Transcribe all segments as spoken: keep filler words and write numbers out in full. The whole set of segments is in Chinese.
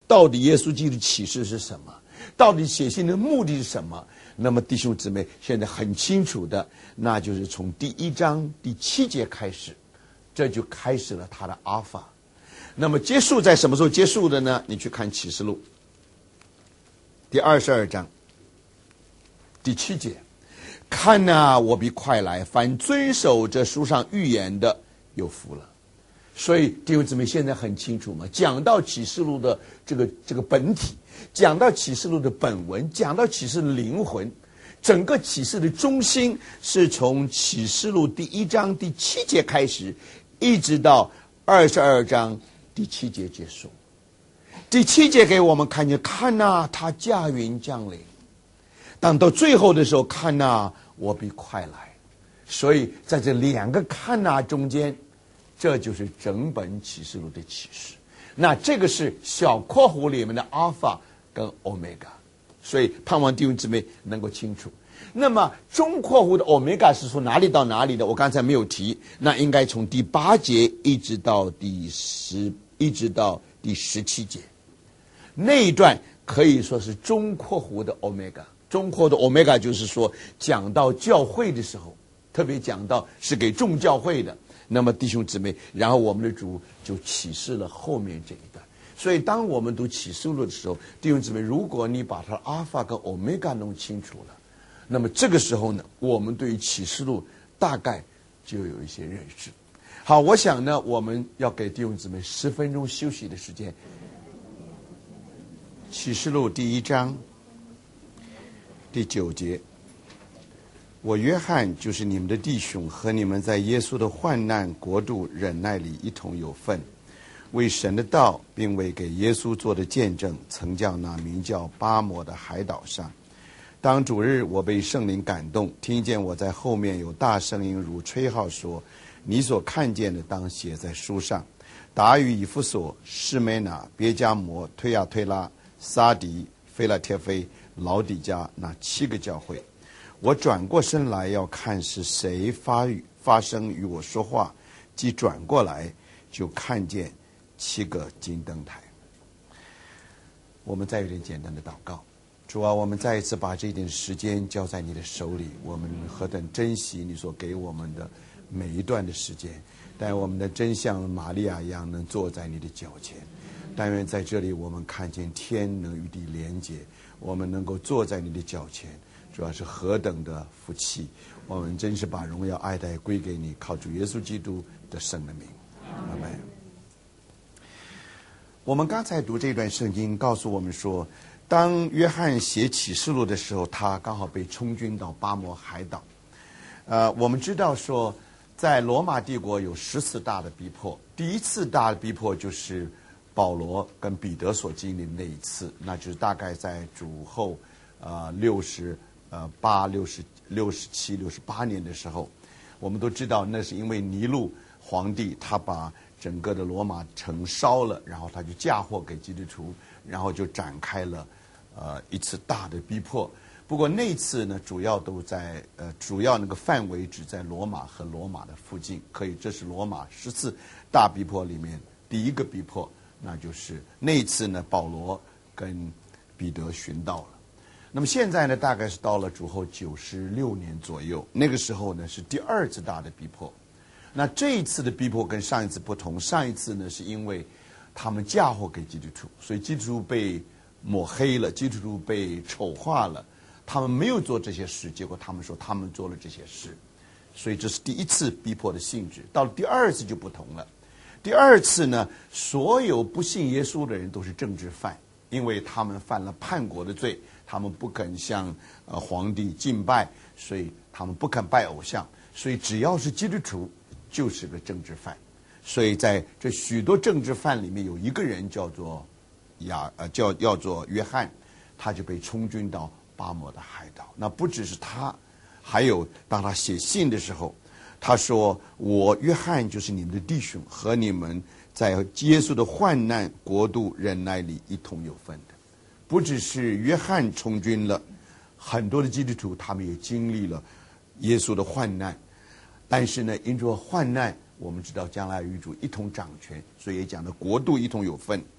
到底耶稣基督启示是什么？到底写信的目的是什么？那么弟兄姊妹现在很清楚的，那就是从第一章第七节开始，这就开始了他的阿法。那么结束在什么时候结束的呢？你去看启示录第二十二章第七节，看哪，我必快来，凡遵守这书上预言的有福了。所以弟兄姊妹现在很清楚嘛，讲到启示录的这个这个本体，讲到启示录的本文，讲到启示的灵魂，整个启示的中心是从启示录第一章第七节开始，一直到二十二章第七节结束。第七节给我们看见，看哪，他驾云降临。当到最后的时候，看哪，我必快来。所以在这两个看哪中间，这就是整本启示录的启示。那这个是小括弧里面的阿尔法跟欧米伽，所以盼望弟兄姊妹能够清楚。那么中括弧的欧米伽是从哪里到哪里的？我刚才没有提，那应该从第八节一直到第十，一直到第十七节，那一段可以说是中括弧的欧米伽。中括的欧米伽就是说，讲到教会的时候，特别讲到是给众教会的。那么弟兄姊妹，然后我们的主就启示了后面这一段。所以当我们读启示录的时候，弟兄姊妹，如果你把它的阿尔法跟欧米伽弄清楚了，那么这个时候呢，我们对于启示录大概就有一些认识。好，我想呢，我们要给弟兄姊妹十分钟休息的时间。启示录第一章第九节，我约翰就是你们的弟兄，和你们在耶稣的患难、国度、忍耐里一同有份，为神的道并为给耶稣做的见证，曾叫那名叫巴摩的海岛上。当主日，我被圣灵感动，听见我在后面有大声音如吹号说，你所看见的当写在书上，达于以弗所、士美拿、别迦摩、推亚推拉、撒迪、菲拉铁菲、老底加那七个教会。我转过身来要看是谁发语发声与我说话，即转过来就看见七个金灯台。我们再有点简单的祷告。主啊，我们再一次把这一点时间交在你的手里，我们何等珍惜你所给我们的每一段的时间。但我们的真像玛利亚一样能坐在你的脚前，但愿在这里我们看见天能与地连结，我们能够坐在你的脚前，主要是何等的福气。我们真是把荣耀爱戴归给你，靠主耶稣基督的圣的名，阿们。我们刚才读这段圣经告诉我们说，当约翰写启示录的时候，他刚好被充军到巴摩海岛。呃，我们知道说，在罗马帝国有十次大的逼迫，第一次大的逼迫就是保罗跟彼得所经历的那一次，那就是大概在主后呃六十呃八六十六十七六十八年的时候。我们都知道那是因为尼禄皇帝他把整个的罗马城烧了，然后他就嫁祸给基督徒，然后就展开了呃一次大的逼迫。不过那次呢，主要都在呃主要那个范围只在罗马和罗马的附近，可以这是罗马十次大逼迫里面第一个逼迫，那就是那一次呢，保罗跟彼得寻到了。那么现在呢，大概是到了主后九十六年左右，那个时候呢是第二次大的逼迫。那这一次的逼迫跟上一次不同，上一次呢是因为他们嫁祸给基督徒，所以基督徒被抹黑了，基督徒被丑化了，他们没有做这些事，结果他们说他们做了这些事，所以这是第一次逼迫的性质。到了第二次就不同了，第二次呢，所有不信耶稣的人都是政治犯，因为他们犯了叛国的罪，他们不肯向呃皇帝敬拜，所以他们不肯拜偶像，所以只要是基督徒就是个政治犯。所以在这许多政治犯里面，有一个人叫做亚呃叫叫做约翰，他就被充军到巴摩的海岛。那不只是他，还有当他写信的时候，他说，我约翰就是你们的弟兄，和你们在耶稣的患难、国度、忍耐里一同有份的。不只是约翰充军了，很多的基督徒他们也经历了耶稣的患难，但是呢，因着患难，我们知道将来与主一同掌权，所以也讲的国度一同有份。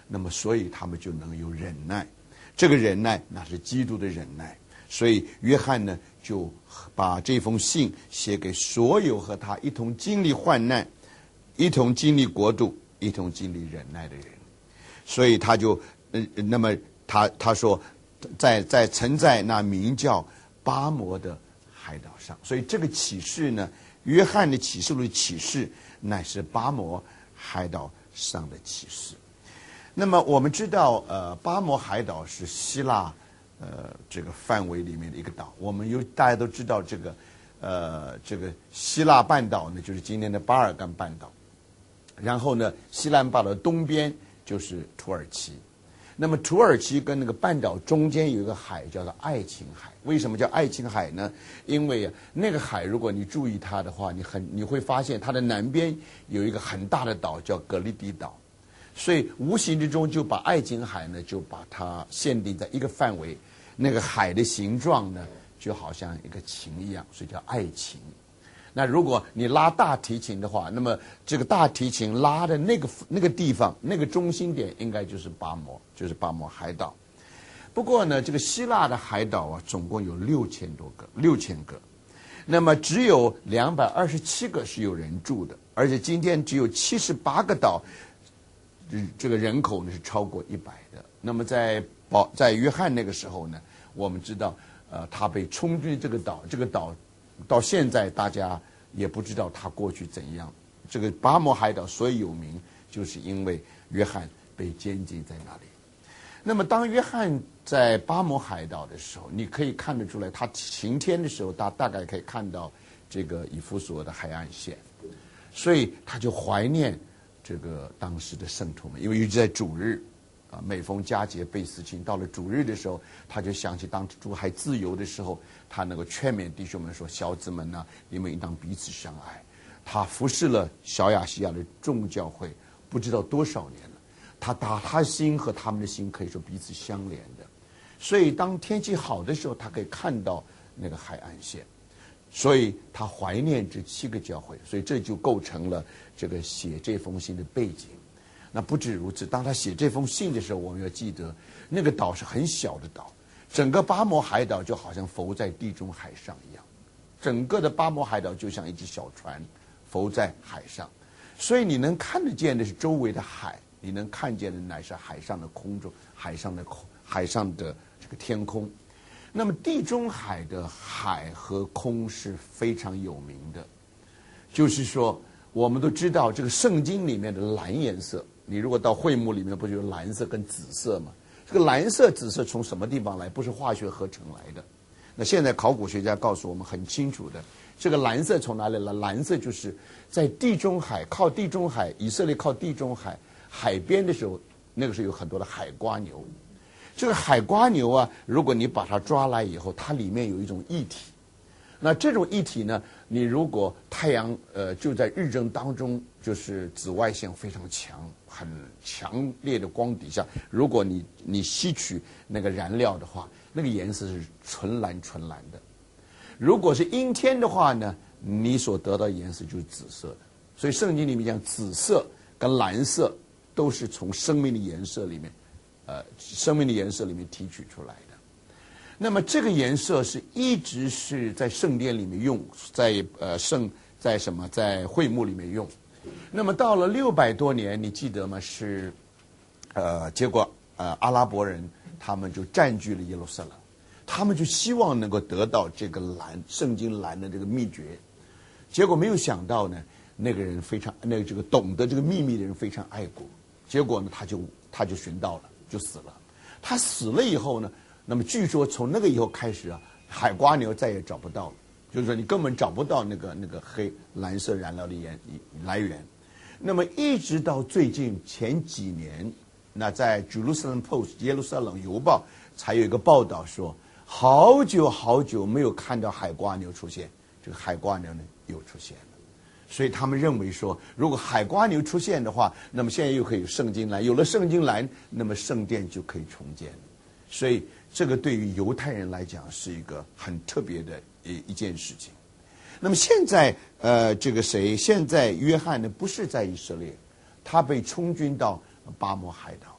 那么所以他们就能有忍耐。这个忍耐那是基督的忍耐。所以约翰呢就把这封信写给所有和他一同经历患难、一同经历国度、一同经历忍耐的人。所以他就呃，那么他他说，在在曾在那名叫巴摩的海岛上。所以这个启示呢，约翰的启示录的启示乃是巴摩海岛上的启示。那么我们知道，呃，巴摩海岛是希腊呃这个范围里面的一个岛。我们有大家都知道这个呃这个希腊半岛呢，就是今天的巴尔干半岛。然后呢，西兰半岛的东边就是土耳其。那么土耳其跟那个半岛中间有一个海叫做爱琴海。为什么叫爱琴海呢？因为啊，那个海如果你注意它的话，你很你会发现它的南边有一个很大的岛叫格里迪岛，所以无形之中就把爱琴海呢就把它限定在一个范围。那个海的形状呢就好像一个琴一样，所以叫爱琴。那如果你拉大提琴的话，那么这个大提琴拉的那个那个地方，那个中心点应该就是巴摩，就是巴摩海岛。不过呢，这个希腊的海岛啊，总共有六千多个，六千个。那么只有两百二十七个是有人住的，而且今天只有七十八个岛，这个人口呢是超过一百的。那么在保在约翰那个时候呢，我们知道，呃，他被冲进这个岛，这个岛。到现在大家也不知道他过去怎样。这个巴摩海岛所以有名，就是因为约翰被监禁在那里。那么当约翰在巴摩海岛的时候，你可以看得出来，他晴天的时候，他大概可以看到这个以弗所的海岸线，所以他就怀念这个当时的圣徒们，因为尤其在主日啊，每逢佳节倍思亲，到了主日的时候，他就想起当主还自由的时候，他能够劝勉弟兄们说：“小子们呢、啊，你们应当彼此相爱。”他服侍了小亚细亚的众教会不知道多少年了，他打他心和他们的心可以说彼此相连的。所以当天气好的时候，他可以看到那个海岸线，所以他怀念这七个教会，所以这就构成了这个写这封信的背景。那不止如此，当他写这封信的时候，我们要记得那个岛是很小的岛，整个巴摩海岛就好像浮在地中海上一样，整个的巴摩海岛就像一只小船浮在海上，所以你能看得见的是周围的海，你能看见的乃是海上的空中，海上的空，海上的这个天空。那么地中海的海和空是非常有名的，就是说我们都知道这个圣经里面的蓝颜色，你如果到会幕里面，不就有蓝色跟紫色吗？这个蓝色、紫色从什么地方来？不是化学合成来的。那现在考古学家告诉我们很清楚的，这个蓝色从哪里来？蓝色就是在地中海，靠地中海，以色列靠地中海海边的时候，那个时候有很多的海瓜牛。这个海瓜牛啊，如果你把它抓来以后，它里面有一种液体。那这种液体呢，你如果太阳呃就在日正当中，就是紫外线非常强、很强烈的光底下，如果你你吸取那个燃料的话，那个颜色是纯蓝纯蓝的。如果是阴天的话呢，你所得到的颜色就是紫色的。所以圣经里面讲，紫色跟蓝色都是从生命的颜色里面，呃，生命的颜色里面提取出来的。那么这个颜色是一直是在圣殿里面用，在呃圣在什么在会幕里面用。那么到了六百多年，你记得吗？是呃，结果呃阿拉伯人他们就占据了耶路撒冷，他们就希望能够得到这个蓝圣经蓝的这个秘诀。结果没有想到呢，那个人非常那个这个懂得这个秘密的人非常爱国，结果呢他就他就寻到了，就死了。他死了以后呢，那么据说从那个以后开始啊，海瓜牛再也找不到了，就是说你根本找不到那个那个黑蓝色燃料的源来源。那么一直到最近前几年，那在 Jerusalem Post 耶路撒冷邮报才有一个报道说，好久好久没有看到海瓜牛出现，这个海瓜牛呢又出现了。所以他们认为说，如果海瓜牛出现的话，那么现在又可以有圣经蓝，有了圣经蓝，那么圣殿就可以重建了。所以这个对于犹太人来讲是一个很特别的一一件事情。那么现在呃，这个谁？现在约翰呢不是在以色列，他被充军到巴摩海岛。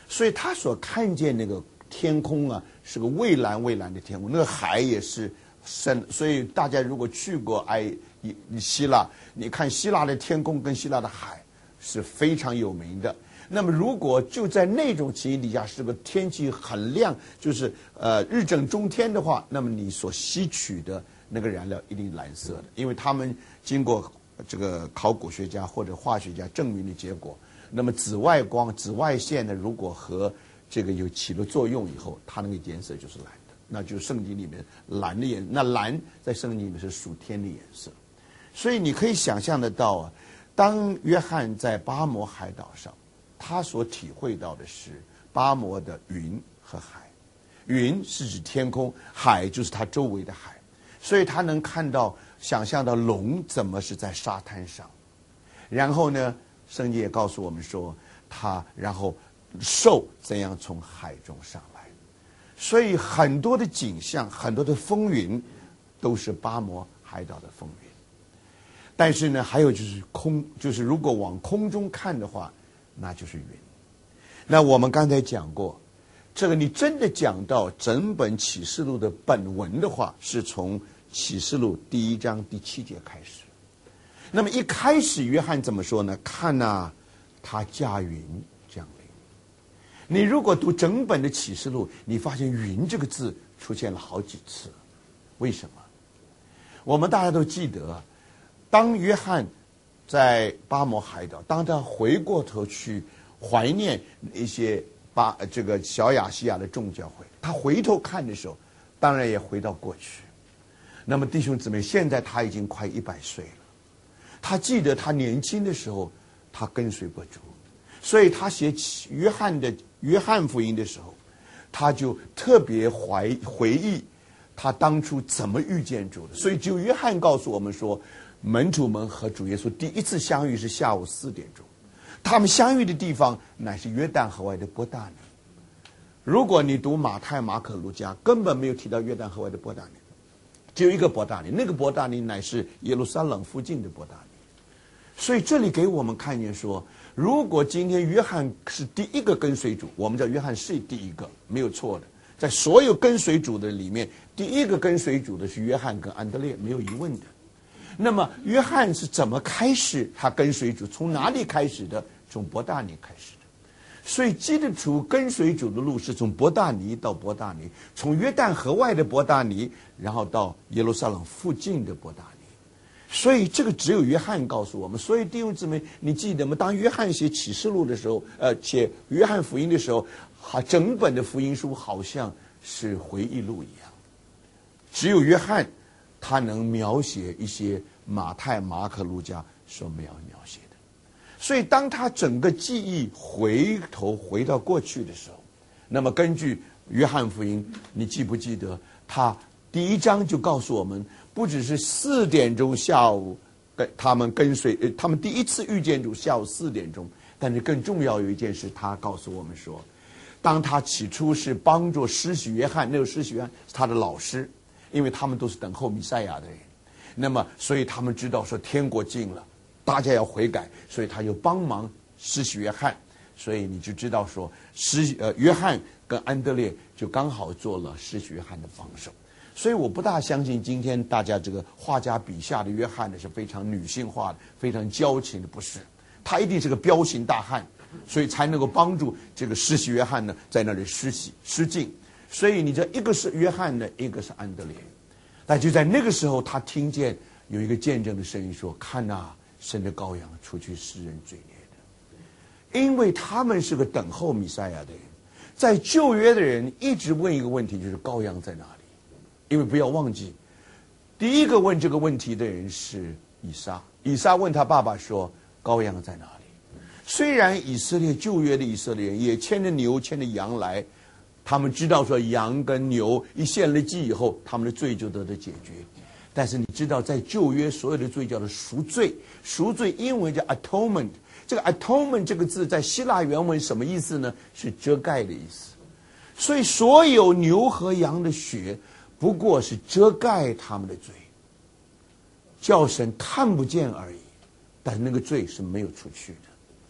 所以他所看见那个天空啊，是个蔚蓝蔚蓝的天空，那个海也是深。所以大家如果去过埃希腊，你看希腊的天空跟希腊的海是非常有名的。那么如果就在那种情形底下，是个天气很亮，就是呃日正中天的话，那么你所吸取的那个燃料一定蓝色的，因为他们经过这个考古学家或者化学家证明的结果，那么紫外光、紫外线呢，如果和这个有起了作用以后，它那个颜色就是蓝的，那就是圣经里面蓝的颜。那蓝在圣经里面是属天的颜色，所以你可以想象得到啊，当约翰在巴摩海岛上，他所体会到的是巴摩的云和海。云是指天空，海就是它周围的海，所以他能看到、想象到龙怎么是在沙滩上，然后呢，圣经也告诉我们说，他然后兽怎样从海中上来，所以很多的景象、很多的风云，都是巴摩海岛的风云。但是呢，还有就是空，就是如果往空中看的话，那就是云。那我们刚才讲过，这个你真的讲到整本启示录的本文的话，是从启示录第一章第七节开始。那么一开始约翰怎么说呢？看啊，他驾云降临。你如果读整本的启示录，你发现云这个字出现了好几次。为什么？我们大家都记得，当约翰在巴摩海岛，当他回过头去怀念一些巴这个小亚细亚的众教会，他回头看的时候，当然也回到过去。那么弟兄姊妹，现在他已经快一百岁了，他记得他年轻的时候，他跟随过主，所以他写约翰的约翰福音的时候，他就特别怀回忆他当初怎么遇见主的。所以就约翰告诉我们说，门徒们和主耶稣第一次相遇是下午四点钟，他们相遇的地方乃是约旦河外的伯大尼。如果你读马太、马可、路加，根本没有提到约旦河外的伯大尼，只有一个伯大尼，那个伯大尼乃是耶路撒冷附近的伯大尼。所以这里给我们看见说，如果今天约翰是第一个跟随主，我们叫约翰是第一个，没有错的。在所有跟随主的里面，第一个跟随主的是约翰跟安德烈，没有疑问的。那么约翰是怎么开始他跟随主？从哪里开始的？从伯大尼开始的。所以基督徒跟随主的路是从伯大尼到伯大尼，从约旦河外的伯大尼，然后到耶路撒冷附近的伯大尼。所以这个只有约翰告诉我们。所以弟兄姊妹，你记得吗？当约翰写启示录的时候，呃，写约翰福音的时候，好，整本的福音书好像是回忆录一样。只有约翰，他能描写一些马太、马可、路加所没有描写的。所以当他整个记忆回头回到过去的时候，那么根据约翰福音，你记不记得他第一章就告诉我们，不只是四点钟下午跟他们跟随，他们第一次遇见主下午四点钟，但是更重要有一件事，他告诉我们说，当他起初是帮助施洗约翰，那个施洗约翰是他的老师，因为他们都是等候弥赛亚的人，那么所以他们知道说天国近了，大家要悔改，所以他就帮忙施洗约翰。所以你就知道说施呃约翰跟安德烈就刚好做了施洗约翰的帮手。所以我不大相信今天大家这个画家笔下的约翰呢是非常女性化的、非常娇情的，不是，他一定是个彪形大汉，所以才能够帮助这个施洗约翰呢在那里施洗施浸。所以你这一个是约翰呢，一个是安德烈。但就在那个时候，他听见有一个见证的声音说：“看呐，神的羔羊除去世人罪孽的。”因为他们是个等候弥赛亚的人，在旧约的人一直问一个问题，就是羔羊在哪里？因为不要忘记，第一个问这个问题的人是以撒。以撒问他爸爸说：“羔羊在哪里？”虽然以色列旧约的以色列人也牵着牛牵着羊来，他们知道说羊跟牛一献了祭以后，他们的罪就得到解决。但是你知道，在旧约所有的罪叫做赎罪，赎罪英文叫 atonement。这个 atonement 这个字在希腊原文什么意思呢？是遮盖的意思。所以所有牛和羊的血不过是遮盖他们的罪，叫神看不见而已，但那个罪是没有出去的。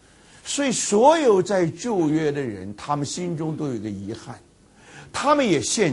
所以所有在旧约的人，他们心中都有一个遗憾，他们也陷